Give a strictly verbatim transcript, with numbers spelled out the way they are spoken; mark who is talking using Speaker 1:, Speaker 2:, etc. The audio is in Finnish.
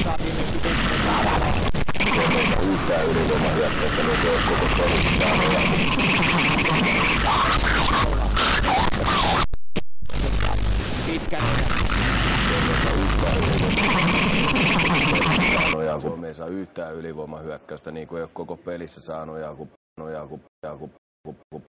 Speaker 1: saatiin nyt sitten
Speaker 2: yhtään ylivoimahyökkäystä, niin se olisi koko pelissä saanut.
Speaker 1: Pitkä.
Speaker 2: Suomi ei saa yhtään ylivoimahyökkäystä, niin kuin ei ole koko pelissä saanut. Ja kun, ja kun, ja kun, kun, kun